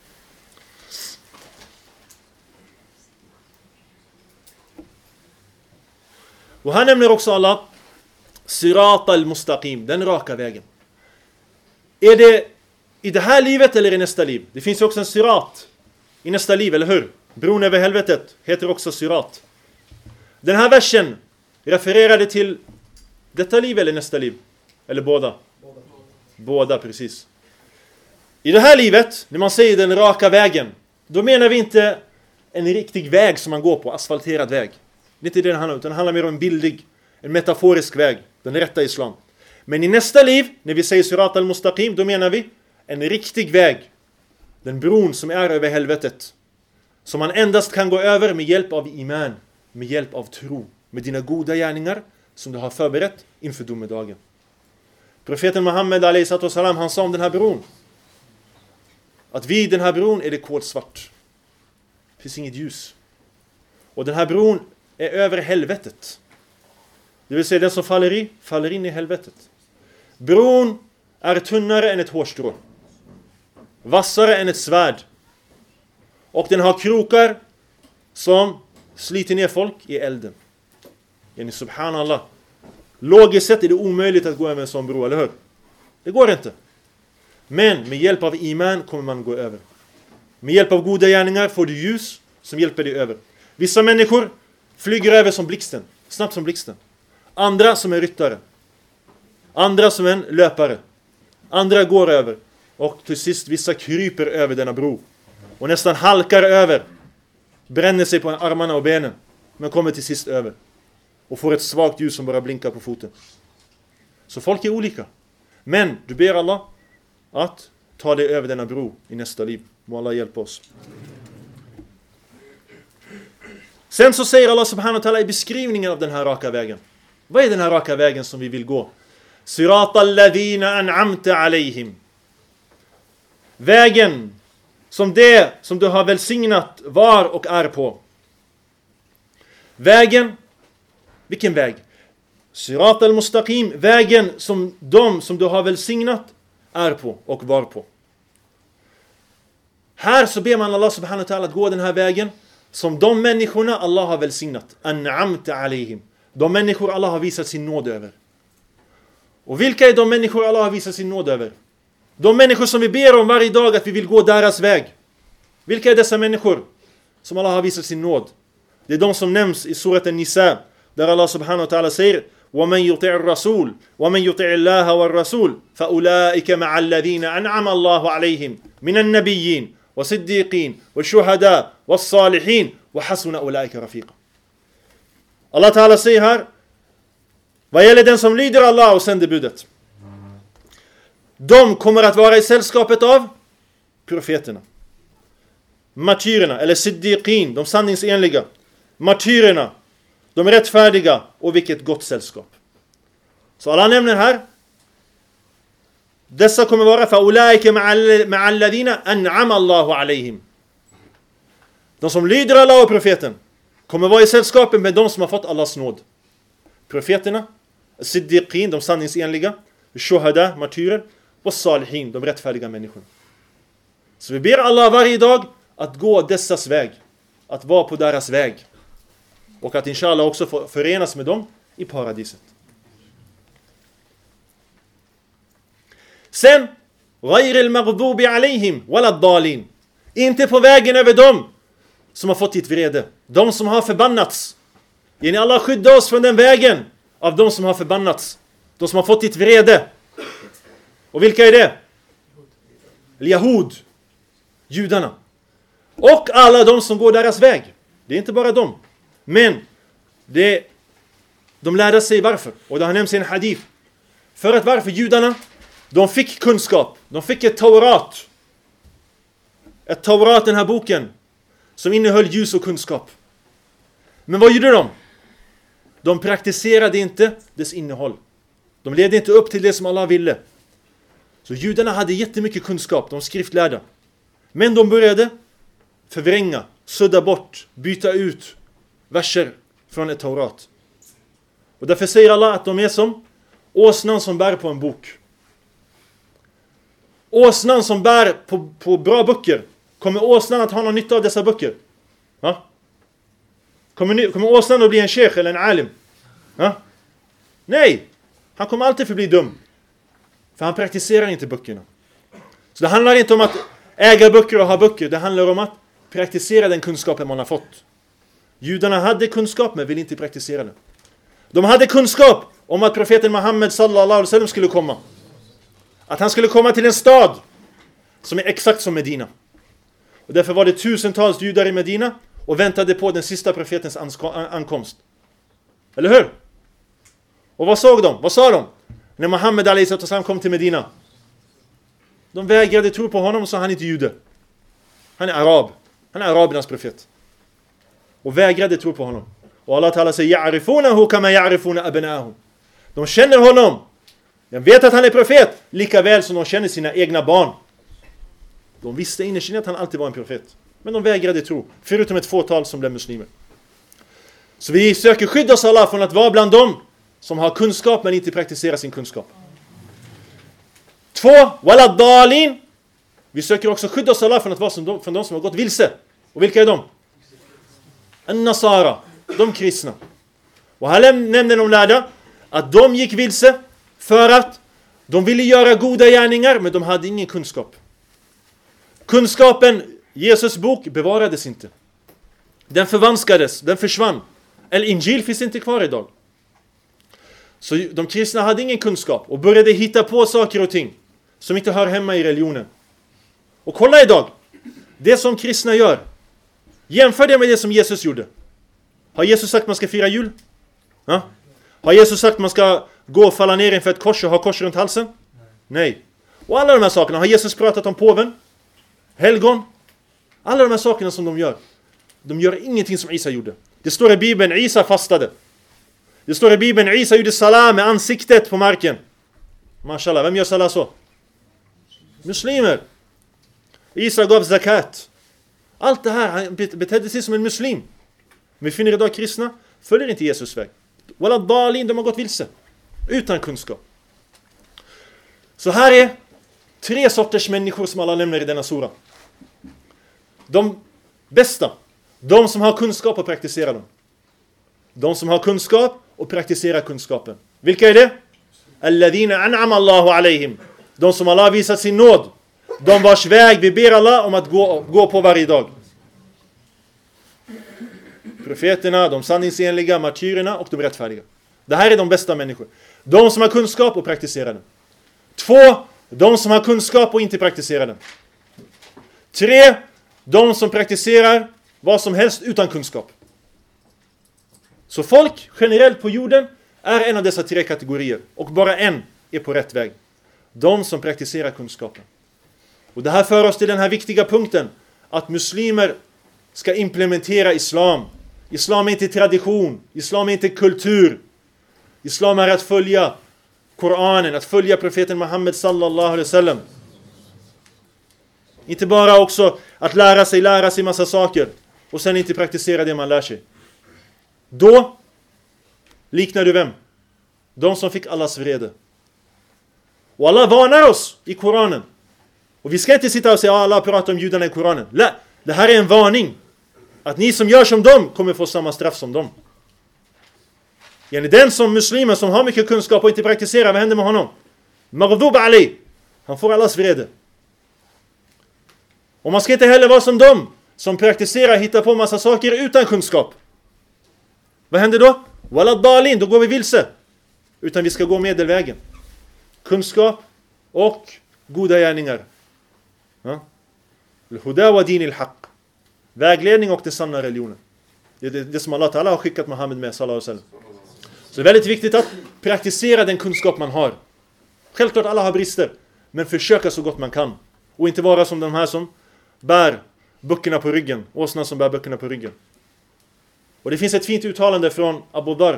Och här nämner också Allah Sirat al-Mustaqim, den raka vägen. Är det i det här livet eller i nästa liv? Det finns också en sirat i nästa liv, eller hur? Bron över helvetet heter också sirat. Den här versen refererade till detta liv eller nästa liv? Eller båda? Båda, precis. I det här livet, när man säger den raka vägen, då menar vi inte en riktig väg som man går på, asfalterad väg. Det är inte det det handlar om, utan det handlar mer om en bildlig, en metaforisk väg, den rätta islam. Men i nästa liv, när vi säger Sirat al-Mustaqim, då menar vi en riktig väg. Den bron som är över helvetet. Som man endast kan gå över med hjälp av iman, med hjälp av tro, med dina goda gärningar som du har förberett inför domedagen. Profeten Muhammed a.s. han sa om den här bron, att vid den här bron är det kolsvart. Det finns inget ljus. Och den här bron är över helvetet. Det vill säga den som faller in i helvetet. Bron är tunnare än ett hårstrå. Vassare än ett svärd. Och den har krokar som sliter ner folk i elden. Yani subhanallah. Logiskt sett är det omöjligt att gå över en sån bro, eller hur? Det går inte. Men med hjälp av iman kommer man gå över. Med hjälp av goda gärningar får du ljus som hjälper dig över. Vissa människor flyger över som blixten. Snabbt som blixten. Andra som en ryttare. Andra som en löpare. Andra går över. Och till sist vissa kryper över denna bro. Och nästan halkar över. Bränner sig på armarna och benen. Men kommer till sist över. Och får ett svagt ljus som bara blinkar på foten. Så folk är olika. Men du ber Allah att ta dig över denna bro i nästa liv. Må Allah hjälpa oss. Sen så säger Allah subhanahu wa ta'ala i beskrivningen av den här raka vägen. Vad är den här raka vägen som vi vill gå? Sirata alladhina an'amta alayhim. Vägen som det som du har välsignat var och är på. Vägen, vilken väg? Sirat al-Mustaqim, vägen som de som du har välsignat är på och var på. Här så ber man Allah subhanahu wa ta'ala att gå den här vägen som de människorna Allah har välsignat. An'amta alayhim. De människor Allah har visat sin nåd över. Och vilka är de människor Allah har visat sin nåd över? De människor som vi ber om varje dag att vi vill gå deras väg. Vilka är dessa människor som Allah har visat sin nåd? Det är de som nämns i surat An-Nisa, där Allah subhanahu wa ta'ala säger: وَمَنْ يُطِعِ الرَّسُولِ وَمَنْ يُطِعِ اللَّهَ وَالرَّسُولِ فَأُولَٰئِكَ مَعَ الَّذِينَ أَنْعَمَ اللَّهُ عَلَيْهِمْ مِنَ النَّبِيِّينَ وَالصِّدِّيقِينَ وَالشُّهَدَاءِ وَالصَّالِحِينَ وَحَسُنَ أُولَٰئِكَ رَفِيقًا. Allah ta'ala säger här, vad gäller den som lyder Allah och sändebudet, de kommer att vara i sällskapet av profeterna, martyrerna eller siddiqin, de sanningsenliga, martyrerna, de rättfärdiga, och vilket gott sällskap. Så Allah nämner här, dessa kommer vara فَأُولَٰئِكَ مَعَ الَّذِينَ أَنْعَمَ اللَّهُ عَلَيْهِمْ. De som lyder Allah och profeten kommer vara i sällskapet med de som har fått Allahs nåd. Profeterna, siddiqin, de sanningsenliga, shuhada, martyrer, och salihin, de rättfärdiga människorna. Så vi ber Allah varje dag att gå dessas väg, att vara på deras väg, och att inshallah också få förenas med dem i paradiset. Sen, غير المغضوب عليهم ولا الضالين. Inte på vägen över dem som har fått ditt vrede, de som har förbannats. Yani Allah skydda oss från den vägen av de som har förbannats, de som har fått ditt vrede. Och vilka är det? Yahud, judarna. Och alla de som går deras väg. Det är inte bara dem. Men de lärde sig varför. Och det har nämnts i en hadith. För att varför judarna? De fick kunskap. De fick ett Taurat. Ett Taurat, den här boken, som innehöll ljus och kunskap. Men vad gjorde de? De praktiserade inte dess innehåll. De ledde inte upp till det som Allah ville. Så judarna hade jättemycket kunskap, de skriftlärda. Men de började förvränga, sudda bort, byta ut verser från ett Taurat. Och därför säger Allah att de är som åsnan som bär på en bok. Åsnan som bär på bra böcker. Kommer åsnan att ha någon nytta av dessa böcker? Va? Kommer åsnan att bli en sheikh eller en alim? Va? Nej! Han kommer alltid förbli dum. För han praktiserar inte böckerna. Så det handlar inte om att äga böcker och ha böcker. Det handlar om att praktisera den kunskapen man har fått. Judarna hade kunskap men ville inte praktisera den. De hade kunskap om att profeten Muhammed sallallahu alaihi wasallam skulle komma. Att han skulle komma till en stad som är exakt som Medina. Och därför var det tusentals judar i Medina och väntade på den sista profetens ankomst. Eller hur? Och vad såg de? Vad sa de? När Muhammed alaihi wasallam kom till Medina. De vägrade tro på honom och sa han är inte jude. Han är arab. Han är arabernas profet. Och vägrade tro på honom. Och Allah Ta'ala säger ya'rifunahu kama ya'rifuna abna'ahum. De känner honom. De vet att han är profet lika väl som de känner sina egna barn. De visste innerst inne att han alltid var en profet. Men de vägrade tro. Förutom ett fåtal som blev muslimer. Så vi söker skydda oss Allah från att vara bland dem som har kunskap men inte praktiserar sin kunskap. 2. Wala dalin. Vi söker också skydda oss Allah från att vara från de som har gått vilse. Och vilka är de? An-Nasara. De kristna. Och här nämnde de lärda att de gick vilse för att de ville göra goda gärningar men de hade ingen kunskap. Kunskapen, Jesus bok, bevarades inte. Den förvanskades, den försvann. Al-Injil finns inte kvar idag. Så de kristna hade ingen kunskap och började hitta på saker och ting som inte hör hemma i religionen. Och kolla idag, det som kristna gör, jämför det med det som Jesus gjorde. Har Jesus sagt att man ska fira jul? Ja? Har Jesus sagt att man ska gå och falla ner inför ett kors och ha kors runt halsen? Nej. Och alla de här sakerna, har Jesus pratat om påven? Helgon? Alla de här sakerna som de gör ingenting som Isa gjorde. Det står i Bibeln, Isa fastade. Det står i Bibeln, Isa gjorde salam med ansiktet på marken. Mashallah, vem gör salam så? Muslimer. Isa gav zakat. Allt det här, han betedde sig som en muslim. Men vi finner idag kristna följer inte Jesus väg. Wala dalin, de har gått vilse. Utan kunskap. Så här är 3 sorters människor som alla nämner i denna sura. De bästa. De som har kunskap och praktiserar dem. De som har kunskap och praktiserar kunskapen. Vilka är det? Alladhina an'ama Allahu alayhim. De som Allah visat sin nåd. De vars väg vi ber Allah om att gå på varje dag. Profeterna, de sanningsenliga, martyrerna och de rättfärdiga. Det här är de bästa människor. De som har kunskap och praktiserar den. 2. De som har kunskap och inte praktiserar den. 3. De som praktiserar vad som helst utan kunskap. Så folk generellt på jorden är en av dessa 3 kategorier. Och bara en är på rätt väg. De som praktiserar kunskapen. Och det här för oss till den här viktiga punkten. Att muslimer ska implementera islam. Islam är inte tradition. Islam är inte kultur. Islam är att följa Koranen. Att följa profeten Muhammed sallallahu alaihi wasallam. Inte bara också att lära sig massa saker. Och sen inte praktisera det man lär sig. Då liknar du vem? De som fick Allahs vrede. Och Allah varnar oss i Koranen. Och vi ska inte sitta och säga att Allah pratar om judarna i Koranen. Nej, det här är en varning. Att ni som gör som dem kommer få samma straff som dem. Den som muslimen som har mycket kunskap och inte praktiserar, vad händer med honom? Maghdub alay. Han får Allahs vrede. Och man ska inte heller vara som dem som praktiserar, hittar på massa saker utan kunskap. Vad händer då? Wala dalin, då går vi vilse. Utan vi ska gå medelvägen. Kunskap och goda gärningar. Al-huda wa din al-haq. Vägledning och den sanna religionen. Det är det som Allah Ta'ala har skickat Muhammed med, sallallahu alaihi wasallam. Så det är väldigt viktigt att praktisera den kunskap man har. Självklart alla har brister, men försöka så gott man kan. Och inte vara som de här som bär böckerna på ryggen. Åsnan som bär böckerna på ryggen. Och det finns ett fint uttalande från Abu Dhar.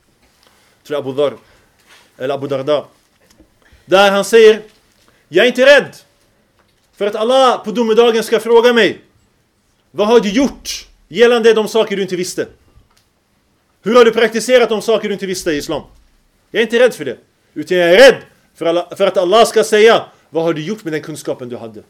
Eller Abu Darda. Där han säger: jag är inte rädd för att Allah på domedagen ska fråga mig: vad har du gjort gällande de saker du inte visste? Hur har du praktiserat de saker du inte visste i islam? Jag är inte rädd för det. Utan jag är rädd för att Allah ska säga: vad har du gjort med den kunskapen du hade?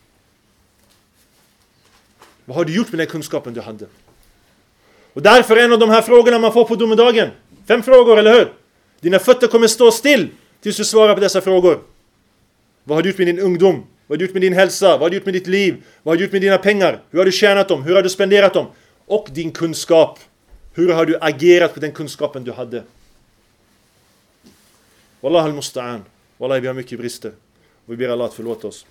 Vad har du gjort med den kunskapen du hade? Och därför är en av de här frågorna man får på domedagen. 5 frågor, eller hur? Dina fötter kommer stå still tills du svarar på dessa frågor. Vad har du gjort med din ungdom? Vad har du gjort med din hälsa? Vad har du gjort med ditt liv? Vad har du gjort med dina pengar? Hur har du tjänat dem? Hur har du spenderat dem? Och din kunskap. Hur har du agerat på den kunskapen du hade? Wallah al-musta'an. Wallah, vi har mycket brister. Och vi ber Allah att förlåta oss.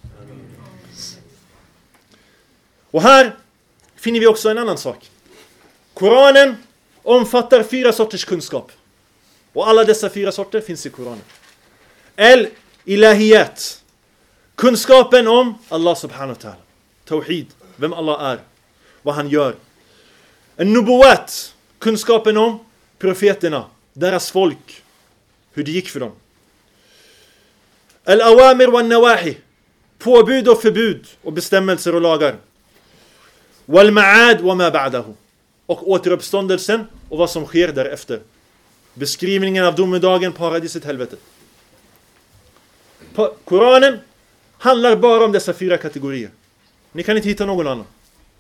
Och här finner vi också en annan sak. Koranen omfattar 4 sorters kunskap. Och alla dessa 4 sorter finns i Koranen. El-ilahiyat. Kunskapen om Allah subhanahu wa ta'ala. Tawhid. Vem Allah är. Vad han gör. En-nubuwat. Kunskapen om profeterna. Deras folk. Hur det gick för dem. El-awamir wa nawahi. Påbud och förbud. Och bestämmelser och lagar. Wal-ma'ad wa ma ba'dahu. Och återuppståndelsen och vad som sker därefter. Beskrivningen av domedagen, paradiset, helvetet. Koranen handlar bara om dessa 4 kategorier. Ni kan inte hitta någon annan.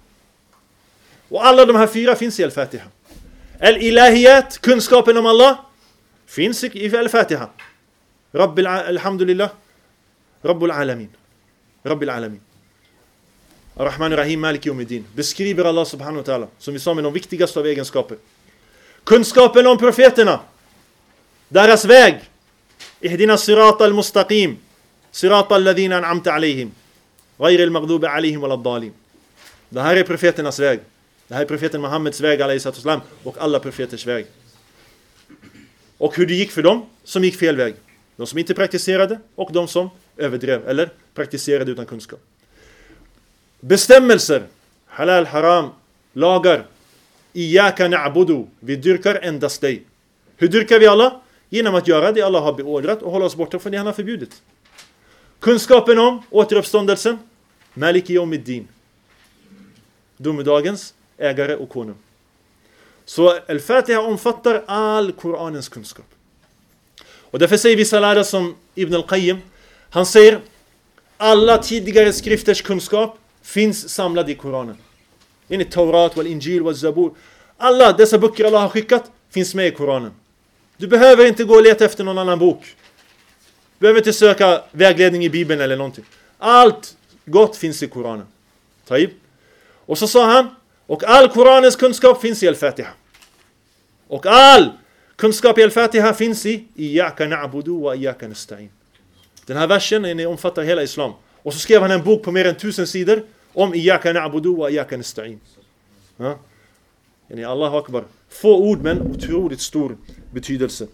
Och alla de här 4 finns i Al-Fatiha. El-ilahiyat, kunskapen om Allah, finns i Al-Fatiha. Alhamdulillah. Rabbul alamin. Rabbil alamin. Ar-Rahman Ar-Rahim Maliki Yawmiddin. Beskriver Allah subhanahu wa ta'ala, som vi sa, med de viktigaste av egenskaper. Kunskapen om profeterna. Deras väg. Ihdina sirata al-mustaqim. Sirata alladhina an'amta alayhim. Ghayr al-maghdubi alayhim wal-ad-dallin. Det här är profeternas väg. Det här är profeten Muhammeds väg, alayhi sallam, och alla profeters väg. Och hur det gick för dem som gick fel väg. De som inte praktiserade och de som överdrev eller praktiserade utan kunskap. Bestämmelser. Halal, haram, lagar. Iyaka na'budu. Vi dyrkar endast dig. Hur dyrkar vi Allah? Genom att göra det Allah har beordrat och hålla oss borta från det han har förbjudit. Kunskapen om återuppståndelsen. Maliki Yawmiddin. Domedagens ägare och konung. Så Al-Fatiha omfattar all Koranens kunskap. Och därför säger vissa lärare som Ibn al-Qayyim. Han säger: alla tidigare skrifters kunskap finns samlad i Koranen. Enligt Taurat, Injil och Zabur. Alla dessa böcker Allah har skickat finns med i Koranen. Du behöver inte gå och leta efter någon annan bok. Du behöver inte söka vägledning i Bibeln eller någonting. Allt gott finns i Koranen. Taib. Och så sa han: och all Koranens kunskap finns i Al-Fatiha. Och all kunskap i Al-Fatiha finns i Iyaka na'budu wa Iyaka nasta'in. Den här versen omfattar hela islam. Och så skrev han en bok på mer än 1000 sidor om Iyaka na'budu wa Iyaka nasta'in. Ja. Allahu akbar. Få ord men otroligt stor betydelse.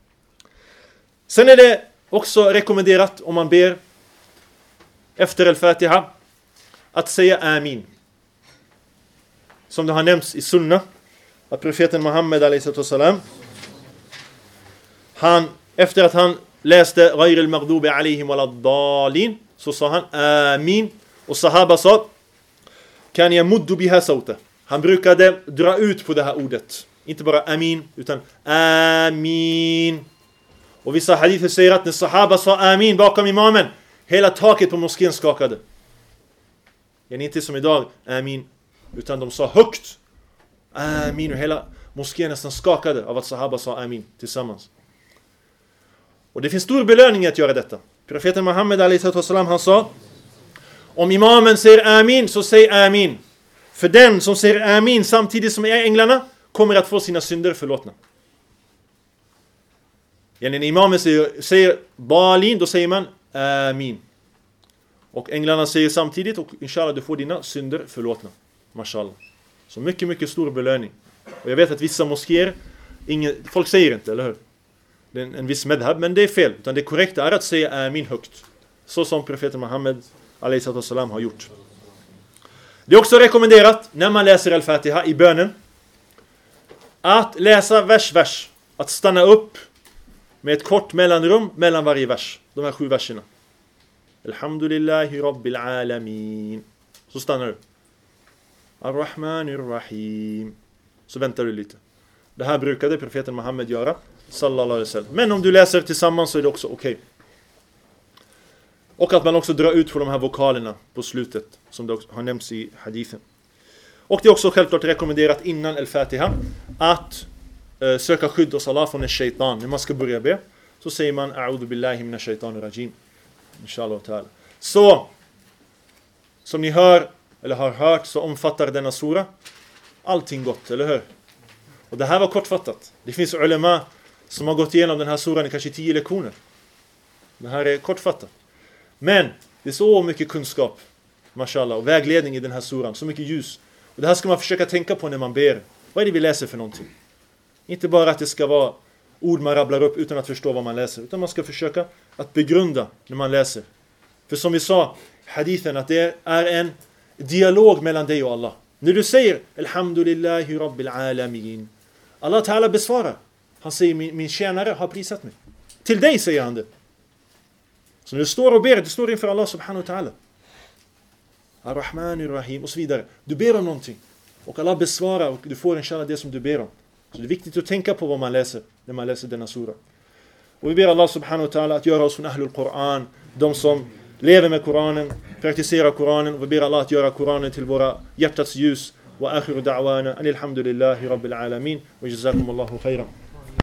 Sen är det också rekommenderat, om man ber efter Al-Fatiha, att säga Amin. Som det har nämnts i Sunnah, att profeten Muhammed a.s. han, efter att han läste Ghayr al-maghdubi alayhim wal-ad-dallin, så sa han Amin. Och sahaba sa: kan jag muddu biha sauta. Han brukade dra ut på det här ordet. Inte bara Amin, utan Amin. Och vissa hadither säger att när sahaba sa amin bakom imamen, hela taket på moskén skakade. Ja, inte som idag, amin, utan de sa högt amin, och hela moskén nästan skakade av att sahaba sa amin tillsammans. Och det finns stor belöning i att göra detta. Profeten Muhammed a.s. han sa: om imamen säger amin, så säg amin. För den som säger amin samtidigt som änglarna kommer att få sina synder förlåtna. Ja, när imamen säger balin, då säger man amin. Och änglarna säger samtidigt, och inshallah du får dina synder förlåtna. Mashallah. Så mycket, mycket stor belöning. Och jag vet att vissa moskéer, folk säger inte, eller hur? Det är en viss medhab, men det är fel. Utan det korrekta är att säga amin högt. Så som profeten Muhammed a.s. har gjort. Det är också rekommenderat när man läser al-Fatiha i bönen att läsa vers. Att stanna upp med ett kort mellanrum mellan varje vers. De här 7 verserna. Alhamdulillahi rabbil alamin. Så stannar du. Ar-Rahmanir Rahim. Så väntar du lite. Det här brukade profeten Muhammed göra. Sallallahu alaihi wasallam. Men om du läser tillsammans så är det också okej. Och att man också drar ut för de här vokalerna på slutet, som det har nämnts i hadithen. Och det är också självklart rekommenderat innan al-Fatiha att söka skydd hos Allah från en shaitan. När man ska börja be så säger man a'udhu billahi minash shaitanir rajim. Inshallah ta'ala. Så som ni hör eller har hört så omfattar denna sura allting gott, eller hur? Och det här var kortfattat. Det finns ulema som har gått igenom den här suran i kanske 10 lektioner. Det här är kortfattat. Men det är så mycket kunskap, mashallah, och vägledning i den här suran, så mycket ljus. Och det här ska man försöka tänka på när man ber. Vad är det vi läser för någonting? Inte bara att det ska vara ord man rabblar upp utan att förstå vad man läser, utan man ska försöka att begrunda när man läser. För som vi sa i hadithen, att det är en dialog mellan dig och Allah. När du säger Alhamdulillahi rabbil alamin, Allah Ta'ala besvarar. Han säger min tjänare har prisat mig. Till dig säger han det. Så när du står och ber, du står inför Allah subhanahu wa ta'ala. Ar-Rahmanir Rahim och så vidare. Du ber om någonting. Och Allah besvarar och du får inshallah det som du ber om. Så det är viktigt att tänka på vad man läser när man läser denna sura. Och vi ber Allah subhanahu wa ta'ala att göra oss från Ahlul Quran. De som lever med Koranen, praktiserar Koranen. Och vi ber Allah att göra Koranen till våra hjärtats ljus. Wa akhiru da'wana anil hamdulillahi rabbil alamin. Wa jazakum Allahu khairan.